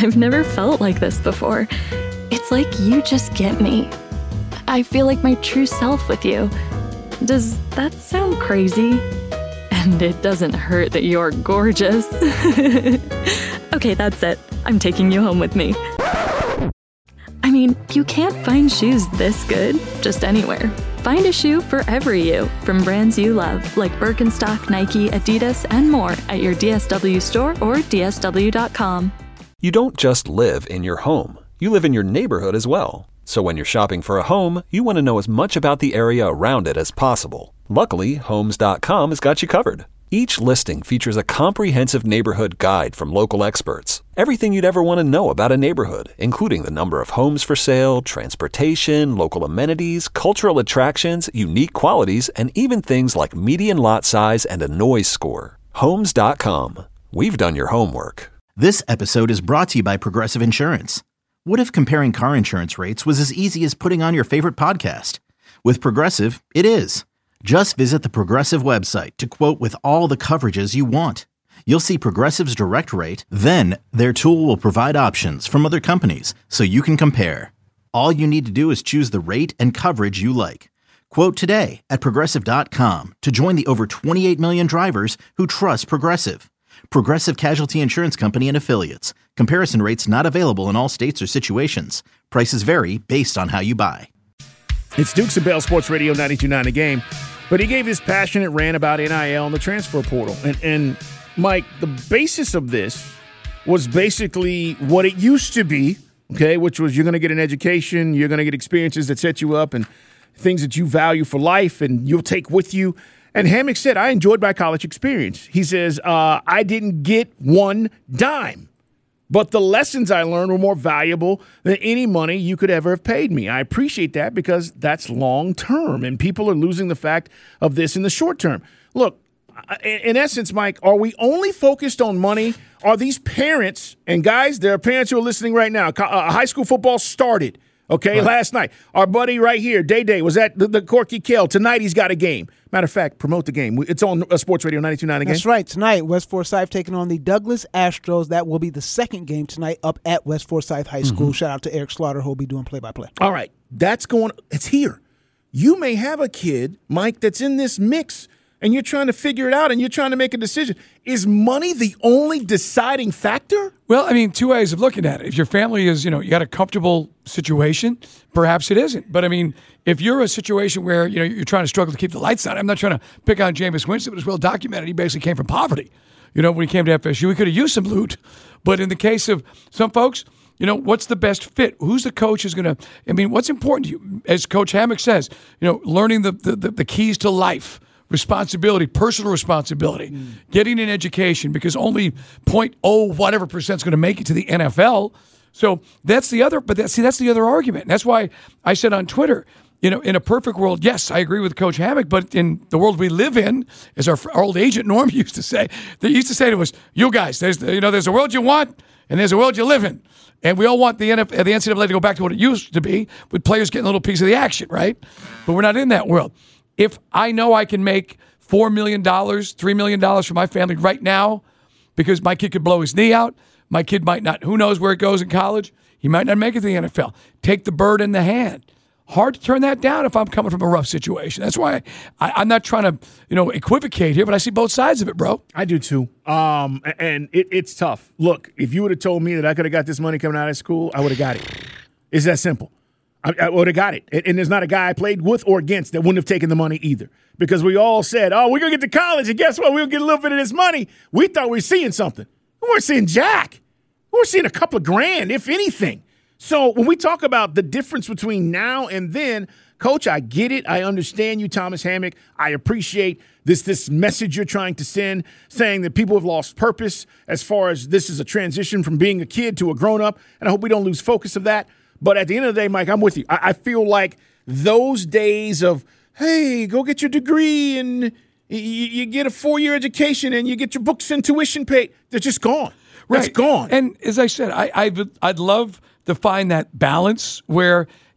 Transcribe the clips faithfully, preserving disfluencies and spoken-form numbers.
I've never felt like this before. It's like you just get me. I feel like my true self with you. Does that sound crazy? And it doesn't hurt that you're gorgeous. Okay, that's it. I'm taking you home with me. I mean, you can't find shoes this good just anywhere. Find a shoe for every you from brands you love, like Birkenstock, Nike, Adidas, and more at your D S W store or D S W dot com. You don't just live in your home. You live in your neighborhood as well. So when you're shopping for a home, you want to know as much about the area around it as possible. Luckily, Homes dot com has got you covered. Each listing features a comprehensive neighborhood guide from local experts. Everything you'd ever want to know about a neighborhood, including the number of homes for sale, transportation, local amenities, cultural attractions, unique qualities, and even things like median lot size and a noise score. Homes dot com. We've done your homework. This episode is brought to you by Progressive Insurance. What if comparing car insurance rates was as easy as putting on your favorite podcast? With Progressive, it is. Just visit the Progressive website to quote with all the coverages you want. You'll see Progressive's direct rate, then their tool will provide options from other companies so you can compare. All you need to do is choose the rate and coverage you like. Quote today at Progressive dot com to join the over twenty-eight million drivers who trust Progressive. Progressive Casualty Insurance Company and Affiliates. Comparison rates not available in all states or situations. Prices vary based on how you buy. It's Dukes and Bell Sports Radio ninety-two point nine The Game. But he gave his passionate rant about N I L and the transfer portal. And, and Mike, the basis of this was basically what it used to be, okay, which was you're going to get an education, you're going to get experiences that set you up and things that you value for life and you'll take with you. And Hammock said, I enjoyed my college experience. He says, uh, I didn't get one dime. But the lessons I learned were more valuable than any money you could ever have paid me. I appreciate that because that's long term, and people are losing the fact of this in the short term. Look, in essence, Mike, are we only focused on money? Are these parents, and guys, there are parents who are listening right now. Uh, high school football started, okay, right. last night. Our buddy right here, Day Day, was at the, the Corky Kell. Tonight he's got a game. Matter of fact, promote the game. It's on uh, Sports Radio ninety-two point nine again. That's right. Tonight, West Forsyth taking on the Douglas Astros. That will be the second game tonight up at West Forsyth High School. Mm-hmm. Shout out to Eric Slaughter, who will be doing play-by-play. All right. That's going – it's here. You may have a kid, Mike, that's in this mix, and you're trying to figure it out, and you're trying to make a decision. Is money the only deciding factor? Well, I mean, two ways of looking at it. If your family is, you know, you got a comfortable situation, perhaps it isn't. But, I mean, if you're a situation where, you know, you're trying to struggle to keep the lights on, I'm not trying to pick on Jameis Winston, but it's well documented. He basically came from poverty. You know, when he came to F S U, he could have used some loot. But in the case of some folks, you know, what's the best fit? Who's the coach who's going to – I mean, what's important to you? As Coach Hammock says, you know, learning the the, the, the keys to life. Responsibility, personal responsibility, mm. getting an education, because only point oh whatever percent is going to make it to the N F L. So that's the other, but that, see, that's the other argument. And that's why I said on Twitter, you know, in a perfect world, yes, I agree with Coach Hammock, but in the world we live in, as our, our old agent Norm used to say, they used to say to us, you guys, there's, you know, there's a world you want and there's a world you live in. And we all want the N F L, the N C double A to go back to what it used to be, with players getting a little piece of the action, right? But we're not in that world. If I know I can make four million dollars, three million dollars for my family right now because my kid could blow his knee out, my kid might not, who knows where it goes in college, he might not make it to the N F L. Take the bird in the hand. Hard to turn that down if I'm coming from a rough situation. That's why I, I'm not trying to, you know, equivocate here, but I see both sides of it, bro. I do too. Um, and it, it's tough. Look, if you would have told me that I could have got this money coming out of school, I would have got it. It's that simple. I, I would have got it. And there's not a guy I played with or against that wouldn't have taken the money either. Because we all said, oh, we're going to get to college, and guess what? We'll get a little bit of this money. We thought we were seeing something. We weren't seeing jack. We were seeing a couple of grand, if anything. So when we talk about the difference between now and then, Coach, I get it. I understand you, Thomas Hammock. I appreciate this, this message you're trying to send, saying that people have lost purpose as far as this is a transition from being a kid to a grown-up, and I hope we don't lose focus of that. But at the end of the day, Mike, I'm with you. I, I feel like those days of, hey, go get your degree and you, you get a four-year education and you get your books and tuition paid, they're just gone. Right. That's gone. And as I said, I, I I'd love to find that balance where,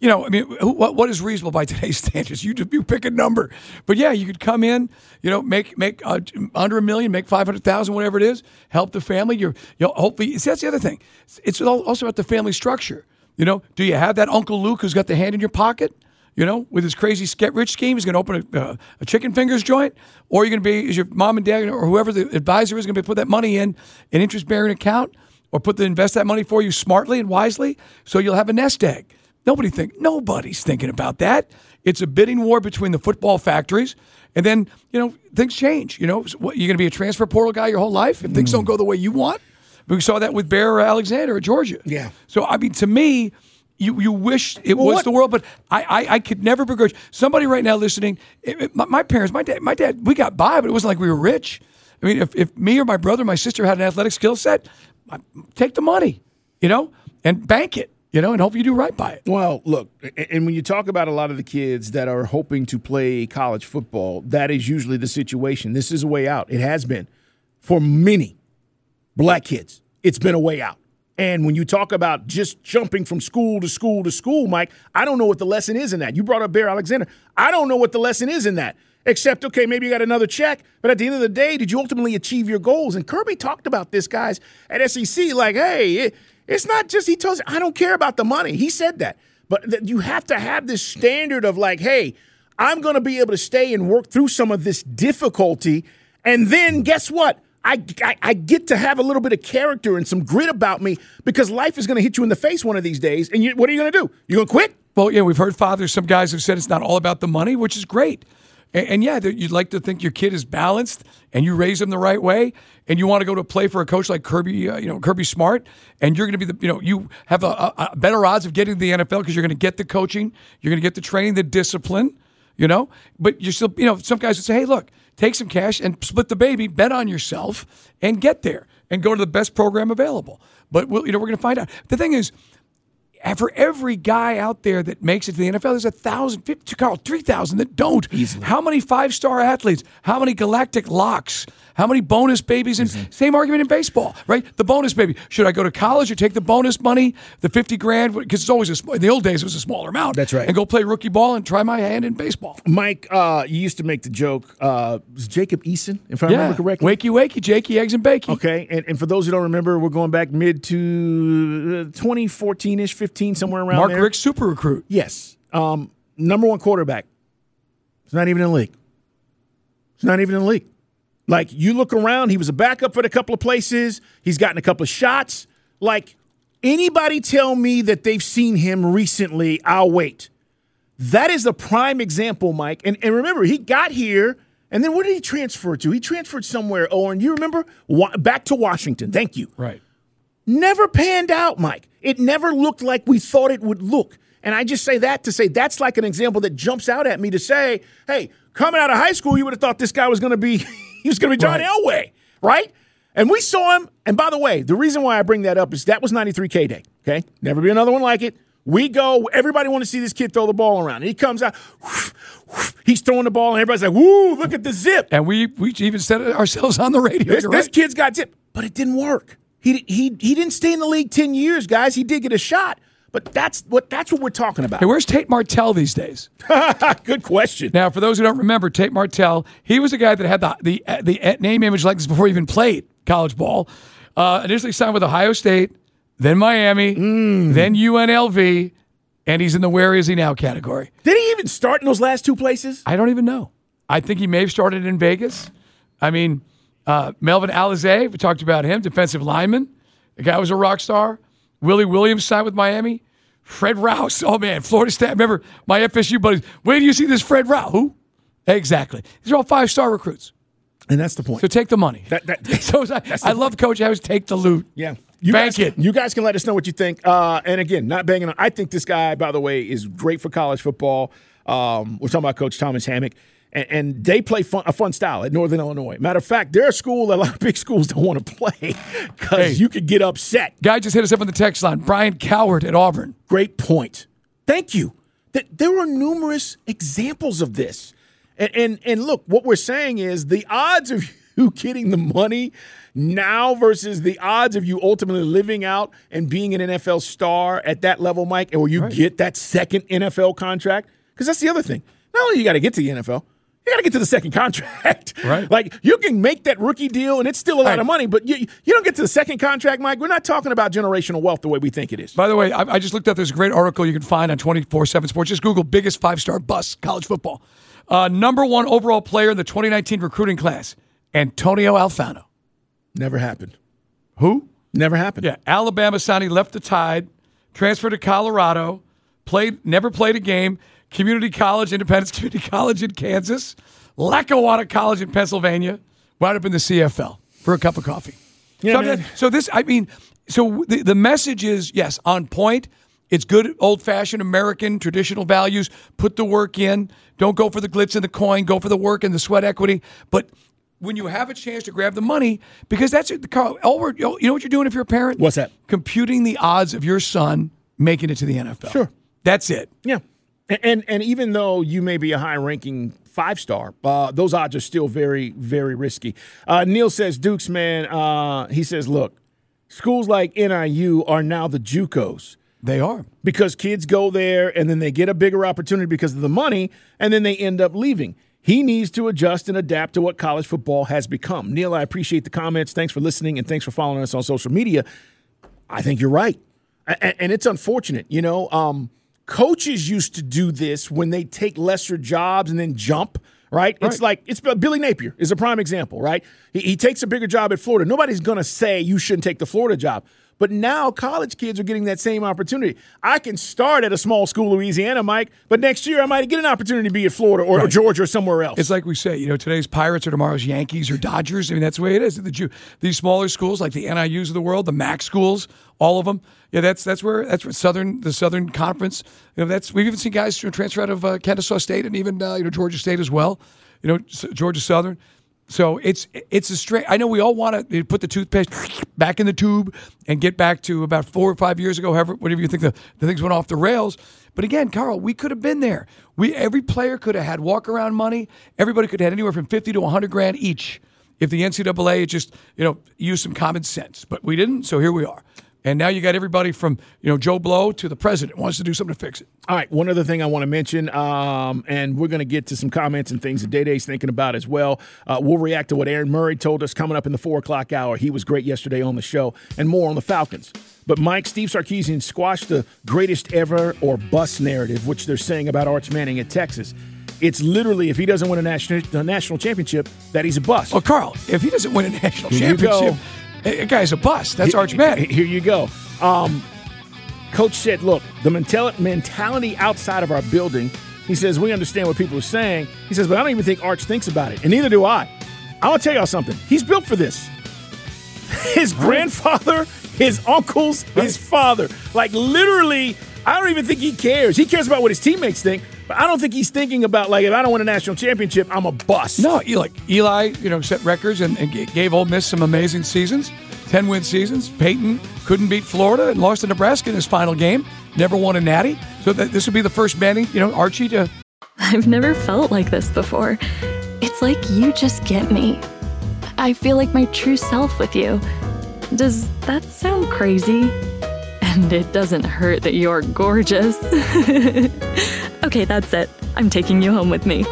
you know, I mean, who, what what is reasonable by today's standards? You you pick a number, but yeah, you could come in, you know, make make uh, under a million, make five hundred thousand, whatever it is, help the family. You're, you know, hopefully, see, that's the other thing. It's also about the family structure. You know, do you have that Uncle Luke who's got the hand in your pocket? You know, with his crazy get rich scheme, he's going to open a, uh, a chicken fingers joint, or are you going to be, is your mom and dad or whoever the advisor is going to be put that money in an interest bearing account, or put the invest that money for you smartly and wisely, so you'll have a nest egg. Nobody think nobody's thinking about that. It's a bidding war between the football factories, and then you know things change. You know, what, you're going to be a transfer portal guy your whole life if mm. things don't go the way you want. We saw that with Bear Alexander at Georgia. Yeah. So I mean, to me. You you wish it well, was what? the world, but I, I, I could never begrudge somebody right now listening. It, it, my, my parents, my dad, my dad, we got by, but it wasn't like we were rich. I mean, if, if me or my brother, my sister had an athletic skill set, I, take the money, you know, and bank it, you know, and hope you do right by it. Well, look, and when you talk about a lot of the kids that are hoping to play college football, that is usually the situation. This is a way out. It has been for many black kids. It's been a way out. And when you talk about just jumping from school to school to school, Mike, I don't know what the lesson is in that. You brought up Bear Alexander. I don't know what the lesson is in that, except, okay, maybe you got another check. But at the end of the day, did you ultimately achieve your goals? And Kirby talked about this, guys, at S E C, like, hey, it, it's not just he tells you, I don't care about the money. He said that. But th- you have to have this standard of like, hey, I'm going to be able to stay and work through some of this difficulty. And then guess what? I, I, I get to have a little bit of character and some grit about me because life is going to hit you in the face one of these days. And you, what are you going to do? You're going to quit? Well, yeah, we've heard fathers, some guys have said it's not all about the money, which is great. And, and yeah, you'd like to think your kid is balanced and you raise him the right way, and you want to go to play for a coach like Kirby, uh, you know, Kirby Smart, and you're going to be the, you know, you have a, a, a better odds of getting to the N F L because you're going to get the coaching, you're going to get the training, the discipline, you know. But you're still, you know, some guys would say, hey, look, take some cash and split the baby, bet on yourself, and get there and go to the best program available. But we'll, you know, we're going to find out. The thing is, for every guy out there that makes it to the N F L, there's a thousand, fifty, Carl, three thousand that don't. Easily. How many five-star athletes? How many galactic locks? How many bonus babies? And mm-hmm. Same argument in baseball, right? The bonus baby. Should I go to college or take the bonus money, the fifty grand? Because it's always a small, in the old days it was a smaller amount. That's right. And go play rookie ball and try my hand in baseball. Mike, uh, you used to make the joke. Uh, was Jacob Eason, if I yeah. remember correctly? Wakey, wakey, Jakey, eggs and bakey. Okay, and, and for those who don't remember, we're going back mid to twenty fourteen-ish, fifteen, somewhere around Mark there. Richt, super recruit. Yes. Um, number one quarterback. It's not even in the league. It's not even in the league. Like, you look around, he was a backup at a couple of places. He's gotten a couple of shots. Like, anybody tell me that they've seen him recently, I'll wait. That is a prime example, Mike. And, and remember, he got here, and then where did he transfer to? He transferred somewhere, Owen. You remember? Wa- back to Washington. Thank you. Right. Never panned out, Mike. It never looked like we thought it would look. And I just say that to say that's like an example that jumps out at me to say, hey, coming out of high school, you would have thought this guy was going to be he was going to be John right. Elway, right? And we saw him. And by the way, the reason why I bring that up is that was ninety-three K Day, okay? Never be another one like it. We go, everybody want to see this kid throw the ball around. And he comes out, whoosh, whoosh, he's throwing the ball, and everybody's like, woo, look at the zip. And we we even said it ourselves on the radio. This, right. this kid's got zip, but it didn't work. He he he didn't stay in the league ten years, guys. He did get a shot, but that's what that's what we're talking about. Hey, where's Tate Martell these days? Good question. Now, for those who don't remember, Tate Martell, he was a guy that had the the the name image like this before he even played college ball. Uh, initially signed with Ohio State, then Miami, mm. then U N L V, and he's in the where is he now category. Did he even start in those last two places? I don't even know. I think he may have started in Vegas. I mean. Uh, Melvin Alizé, we talked about him, defensive lineman. The guy was a rock star. Willie Williams signed with Miami. Fred Rouse, oh man, Florida State. Remember my F S U buddies. Where do you see this Fred Rouse? Who? Exactly. These are all five-star recruits. And that's the point. So take the money. That, that, so I, I love Coach Harris. Take the loot. Yeah. You Bank guys, it. You guys can let us know what you think. Uh, and again, not banging on. I think this guy, by the way, is great for college football. Um, we're talking about Coach Thomas Hammock. And they play fun, a fun style at Northern Illinois. Matter of fact, they're a school that a lot of big schools don't want to play because hey, you could get upset. Guy just hit us up on the text line. Brian Coward at Auburn. Great point. Thank you. There are numerous examples of this. And, and, and look, what we're saying is the odds of you getting the money now versus the odds of you ultimately living out and being an N F L star at that level, Mike, and where you Right. get that second N F L contract? Because that's the other thing. Not only you got to get to the N F L, you got to get to the second contract. Right. Like, you can make that rookie deal, and it's still a lot Right. of money, but you, you don't get to the second contract, Mike. We're not talking about generational wealth the way we think it is. By the way, I, I just looked up. There's a great article you can find on twenty-four seven Sports. Just Google biggest five-star bust college football. Uh, number one overall player in the twenty nineteen recruiting class, Antonio Alfano. Never happened. Who? Never happened. Yeah, Alabama signing, left the Tide, transferred to Colorado, played, never played a game. Community College, Independence Community College in Kansas, Lackawanna College in Pennsylvania, wound up in the C F L for a cup of coffee. Yeah, so, I man. mean, so this, I mean, so the, the message is, yes, on point. It's good old-fashioned American traditional values. Put the work in. Don't go for the glitz and the coin. Go for the work and the sweat equity. But when you have a chance to grab the money, because that's it, Carl, all we're, you know what you're doing if you're a parent? What's that? Computing the odds of your son making it to the N F L. Sure. That's it. Yeah. And, and and even though you may be a high-ranking five-star, uh, those odds are still very, very risky. Uh, Neil says, Dukes, man, uh, he says, look, schools like N I U are now the JUCOs. They are. Because kids go there and then they get a bigger opportunity because of the money, and then they end up leaving. He needs to adjust and adapt to what college football has become. Neil, I appreciate the comments. Thanks for listening, and thanks for following us on social media. I think you're right. And, and it's unfortunate, you know. Um, coaches used to do this when they take lesser jobs and then jump, right? It's Right. like, it's Billy Napier is a prime example, right? He, he takes a bigger job at Florida. Nobody's going to say you shouldn't take the Florida job. But now college kids are getting that same opportunity. I can start at a small school, Louisiana, Mike, but next year I might get an opportunity to be at Florida or, or Georgia or somewhere else. It's like we say, you know, today's Pirates are tomorrow's Yankees or Dodgers. I mean, that's the way it is. The Ju- these smaller schools, like the N I Us of the world, the MAC schools, all of them. Yeah, that's that's where that's where Southern the Southern Conference. You know, that's we've even seen guys you know, transfer out of uh, Kennesaw State and even uh, you know Georgia State as well. You know, S- Georgia Southern. So it's it's a straight. I know we all want to put the toothpaste back in the tube and get back to about four or five years ago, however, whatever you think the, the things went off the rails. But again, Carl, we could have been there. We every player could have had walk around money. Everybody could have had anywhere from fifty to a hundred grand each if the N C double A had just you know used some common sense. But we didn't, so here we are. And now you got everybody from you know Joe Blow to the president wants to do something to fix it. All right, one other thing I want to mention, um, and we're going to get to some comments and things that Day Day's thinking about as well. Uh, we'll react to what Aaron Murray told us coming up in the four o'clock hour. He was great yesterday on the show, and more on the Falcons. But Mike, Steve Sarkisian squashed the greatest ever or bust narrative, which they're saying about Arch Manning at Texas. It's literally, if he doesn't win a national, a national championship, that he's a bust. Well, Carl, if he doesn't win a national Here you go. championship, that guy's a bust. That's Arch Manning. Here you go. Um, Coach said, look, the mental- mentality outside of our building, he says, we understand what people are saying. He says, but I don't even think Arch thinks about it, and neither do I. I want to tell y'all something. He's built for this. His grandfather, his uncles, his father. Like, literally, I don't even think he cares. He cares about what his teammates think, but I don't think he's thinking about, like, if I don't win a national championship, I'm a bust. No, you like Eli, you know, set records and, and g- gave Ole Miss some amazing seasons, ten-win seasons. Peyton couldn't beat Florida and lost to Nebraska in his final game. Never won a natty. So that this would be the first Manning, you know, Archie to. I've never felt like this before. It's like you just get me. I feel like my true self with you. Does that sound crazy? And it doesn't hurt that you're gorgeous. Okay, that's it. I'm taking you home with me.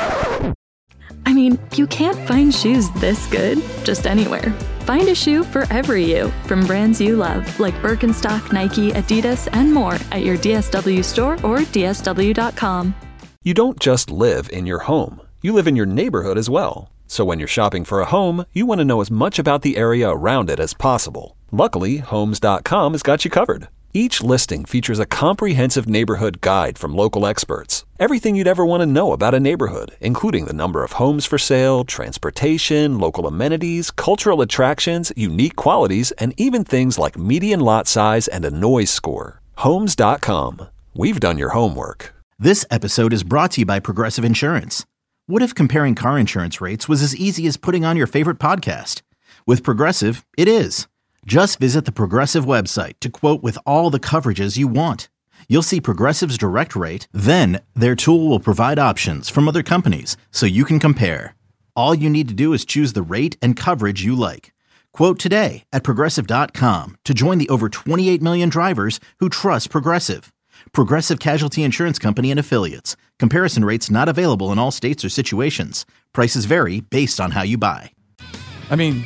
I mean, you can't find shoes this good just anywhere. Find a shoe for every you from brands you love, like Birkenstock, Nike, Adidas, and more at your D S W store or D S W dot com. You don't just live in your home. You live in your neighborhood as well. So when you're shopping for a home, you want to know as much about the area around it as possible. Luckily, Homes dot com has got you covered. Each listing features a comprehensive neighborhood guide from local experts. Everything you'd ever want to know about a neighborhood, including the number of homes for sale, transportation, local amenities, cultural attractions, unique qualities, and even things like median lot size and a noise score. Homes dot com. We've done your homework. This episode is brought to you by Progressive Insurance. What if comparing car insurance rates was as easy as putting on your favorite podcast? With Progressive, it is. Just visit the Progressive website to quote with all the coverages you want. You'll see Progressive's direct rate, then their tool will provide options from other companies so you can compare. All you need to do is choose the rate and coverage you like. Quote today at Progressive dot com to join the over twenty-eight million drivers who trust Progressive. Progressive Casualty Insurance Company and Affiliates. Comparison rates not available in all states or situations. Prices vary based on how you buy. I mean,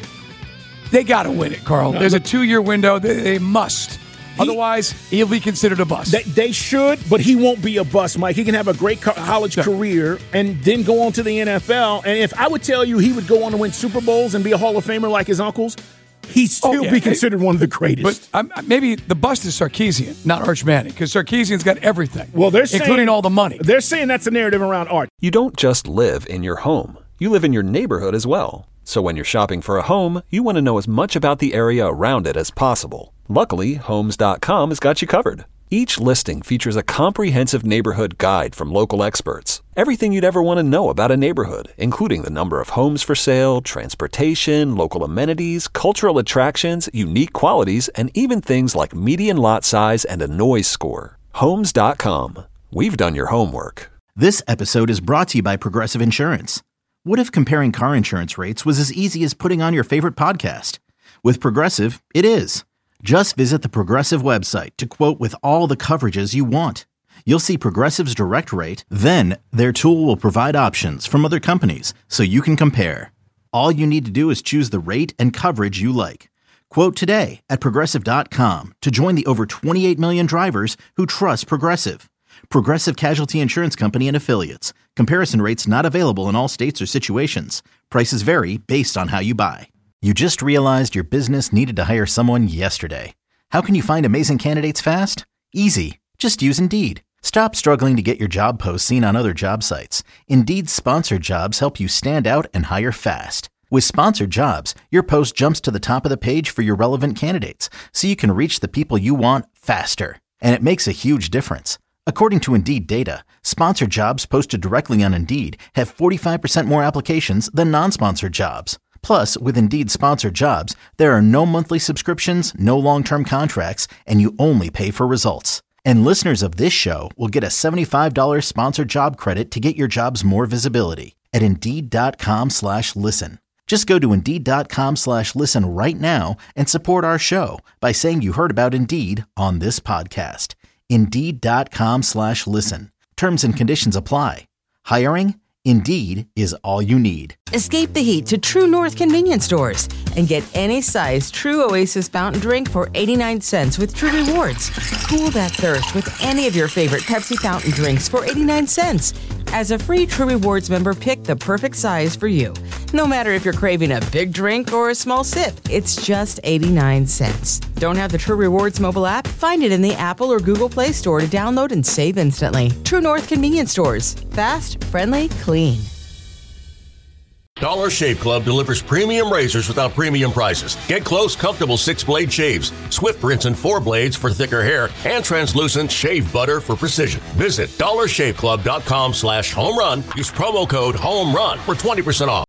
they got to win it, Carl. There's a two-year window. They, they must. He, Otherwise, he'll be considered a bust. They, they should, but he won't be a bust, Mike. He can have a great college yeah. career and then go on to the N F L. And if I would tell you he would go on to win Super Bowls and be a Hall of Famer like his uncles, he'd still oh, yeah. be considered one of the greatest. But um, maybe the bust is Sarkisian, not Arch Manning, because Sarkisian's got everything, well, they're saying, including all the money. They're saying that's a narrative around Arch. You don't just live in your home. You live in your neighborhood as well. So when you're shopping for a home, you want to know as much about the area around it as possible. Luckily, Homes dot com has got you covered. Each listing features a comprehensive neighborhood guide from local experts. Everything you'd ever want to know about a neighborhood, including the number of homes for sale, transportation, local amenities, cultural attractions, unique qualities, and even things like median lot size and a noise score. Homes dot com. We've done your homework. This episode is brought to you by Progressive Insurance. What if comparing car insurance rates was as easy as putting on your favorite podcast? With Progressive, it is. Just visit the Progressive website to quote with all the coverages you want. You'll see Progressive's direct rate, then their tool will provide options from other companies so you can compare. All you need to do is choose the rate and coverage you like. Quote today at Progressive dot com to join the over twenty-eight million drivers who trust Progressive. Progressive Casualty Insurance Company and Affiliates. Comparison rates not available in all states or situations. Prices vary based on how you buy. You just realized your business needed to hire someone yesterday. How can you find amazing candidates fast? Easy. Just use Indeed. Stop struggling to get your job posts seen on other job sites. Indeed's sponsored jobs help you stand out and hire fast. With sponsored jobs, your post jumps to the top of the page for your relevant candidates, so you can reach the people you want faster. And it makes a huge difference. According to Indeed data, sponsored jobs posted directly on Indeed have forty-five percent more applications than non-sponsored jobs. Plus, with Indeed sponsored jobs, there are no monthly subscriptions, no long-term contracts, and you only pay for results. And listeners of this show will get a seventy-five dollars sponsored job credit to get your jobs more visibility at Indeed.com slash listen. Just go to Indeed.com slash listen right now and support our show by saying you heard about Indeed on this podcast. Indeed.com slash listen. Terms and conditions apply. Hiring? Indeed is all you need. Escape the heat to True North convenience stores and get any size True Oasis fountain drink for eighty-nine cents with True Rewards. Cool that thirst with any of your favorite Pepsi fountain drinks for eighty-nine cents. As a free True Rewards member, pick the perfect size for you. No matter if you're craving a big drink or a small sip, it's just eighty-nine cents. Don't have the True Rewards mobile app? Find it in the Apple or Google Play Store to download and save instantly. True North convenience stores. Fast, friendly, clean. Dollar Shave Club delivers premium razors without premium prices. Get close, comfortable six-blade shaves, swift rinse and four blades for thicker hair, and translucent shave butter for precision. Visit Dollar Shave Club dot com slash home run. Use promo code HOME RUN for twenty percent off.